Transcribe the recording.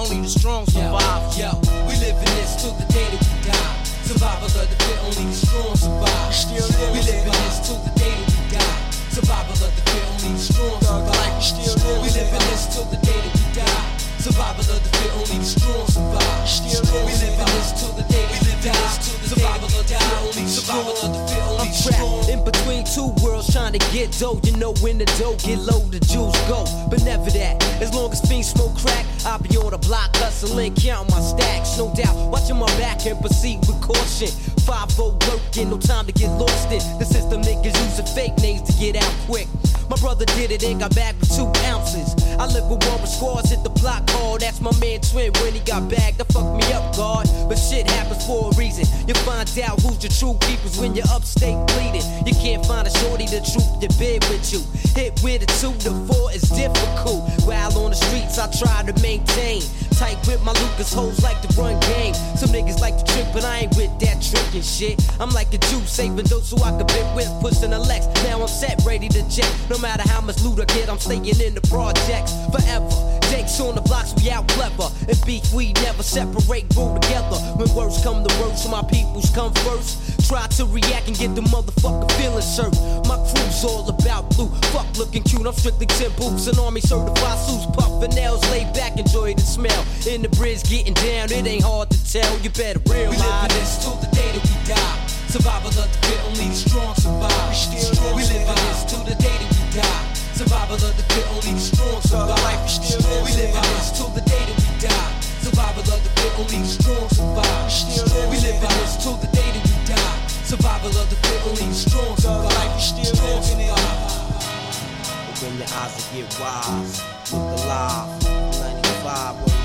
only the strong survive. Yo, we live in this till the day that we die. Survival of the fit, only the strong survive. We live in this till the day that we die. Survival of the fit, only the strong survive. We live in this till the day that we die. Survival of the fit, only the strong survive. We live in this till the day that we die. Survival of the fit, only the strong. I'm trapped in between two worlds trying to get dough. You know when the dough get low, the jewels go. But never that. As long as fiends smoke crack, I'll be on the block hustling, counting my stacks. No doubt, watching my back and proceed with caution. 5-0 working, no time to get lost in. The system niggas using fake names to get out quick. My brother did it and got back with 2 ounces. I live with one with squads, hit the block hard. That's my man Twin when he got bagged. That fucked me up, God. But shit happens for a reason. You find out who's your true keepers when you're upstate bleeding. You can't find a shorty the truth to bed with you. Hit with a 2 to 4 is difficult. While on the streets I try to maintain. Tight with my Lucas hoes like to run game. Some niggas like to trick, but I ain't with that trickin' shit. I'm like a Jew, saving those so I can bit with, pushing a Lex. Now I'm set, ready to jet. No matter how much loot I get, I'm staying in the projects forever. Jakes on the blocks, we out clever. And beef, we never separate, grow together. When words come to words, my peoples come first. Try to react and get the motherfucking feelings hurt. My crew's all about blue, fuck looking cute. I'm strictly 10 boots and army certified suits. Puffin' nails, laid back, enjoy the smell. In the bridge, getting down, it ain't hard to tell. You better realize. We live in this till the day that we die. Survival of the fit, only the strong survive. We live in this till the day that we die. Survival of the fit, only the strong survive. We live in this till the day that we die. Survival of the fit, only the strong survive. We live in this till the day that we die. Survival of the fit, only the strong survive. Open your eyes and get wise. Look alive.